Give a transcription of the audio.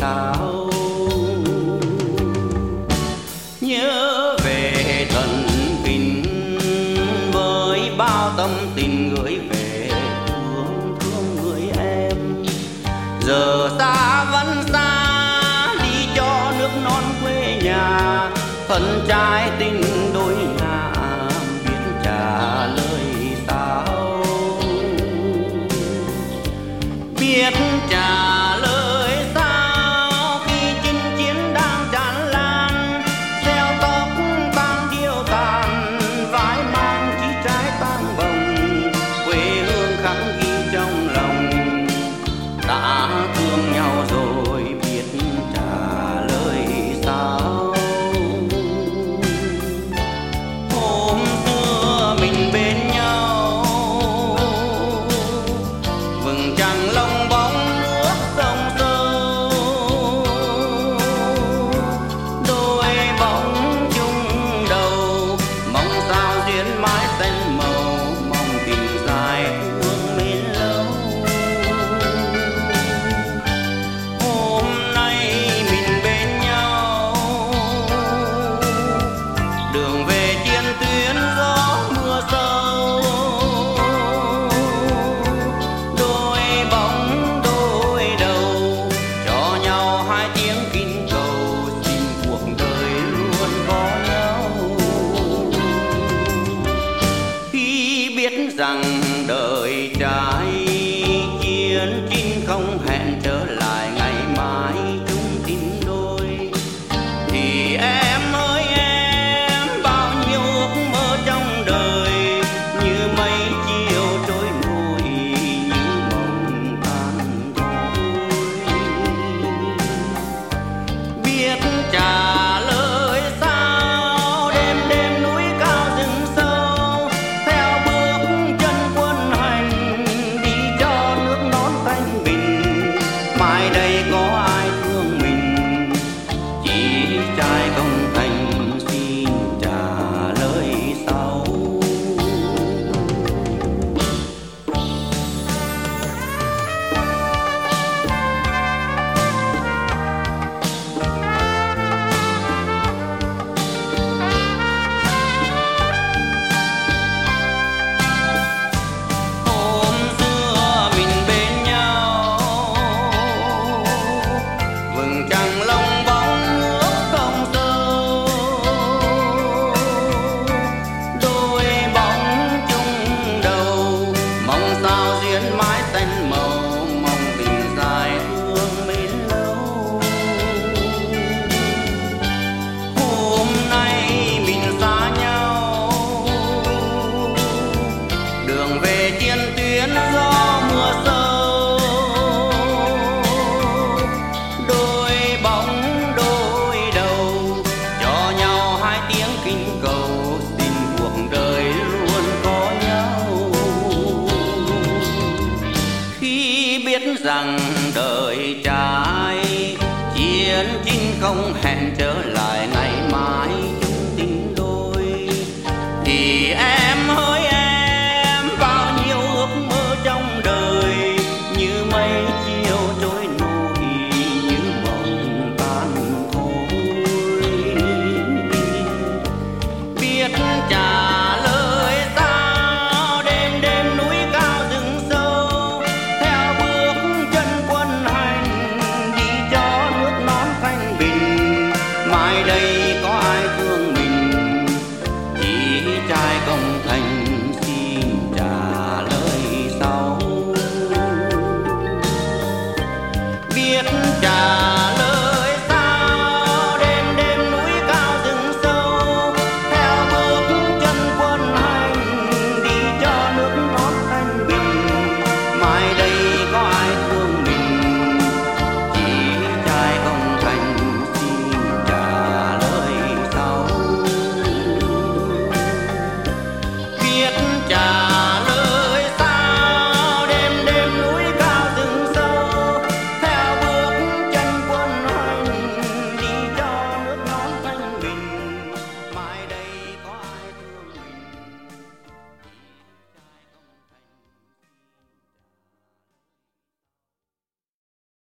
sao. Nhớ về thần kinh với bao tâm tình gửi về thương thương người em. Giờ xa vẫn xa đi cho nước non quê nhà, phần trái tình đôi ngả biết trả lời sao. Biết trả lời sao khi chinh chiến đang tràn lan, gieo tóc tan điêu tàn, vai mang chỉ trái tang bồng, quê hương khắc ghi trong lòng. Đã thương nhau rồi biết trả lời sao. Hôm xưa mình bên nhau, vầng trăng lông bóng nước sông sâu, đôi bóng chung đầu, mong sao duyên mãi xanh màu, mong tình dài thương mến lâu. Hôm nay mình bên nhau, đường về chiến tuyến gió mưa sâu, đôi bóng đôi đầu cho nhau hai tiếng kinh cầu, xin cuộc đời luôn có nhau. Khi biết rằng đời trai chiến chinh không hẹn trở lại ngày mai chung tin đôi, thì em ơi em, bao nhiêu ước mơ trong đời như mây chiều trôi nổi, như mộng tan thôi. Biết trả lời sao đêm đêm núi cao rừng sâu, theo bước chân quân hành đi cho nước non thanh bình. Mai đây có ai thương mình, chỉ trai công thành xin trả lời sau. Hôm xưa mình bên nhau, vầng trăng lông bóng nước sông sâu, đôi bóng chung đầu, mong sao duyên mãi xanh màu, mong tình dài thương mến lâu. Hôm nay mình xa nhau, đường về chiến tuyến gió mưa sâu, đôi bóng đôi đầu cho nhau hai tiếng kinh cầu, xin cuộc đời luôn có nhau. Khi biết rằng đời trai chiến chinh không hẹn trở lại ngày mai chung tình đôi, thì em ơi em, bao nhiêu ước mơ trong đời như mây chiều trôi nổi, như mộng tan thôi. Biết trả lời sao đêm đêm núi cao rừng sâu, theo bước chân quân hành đi cho nước non thanh bình. Mai đây có ai thương mình, chỉ trai công thành xin trả lời sau. Biết trả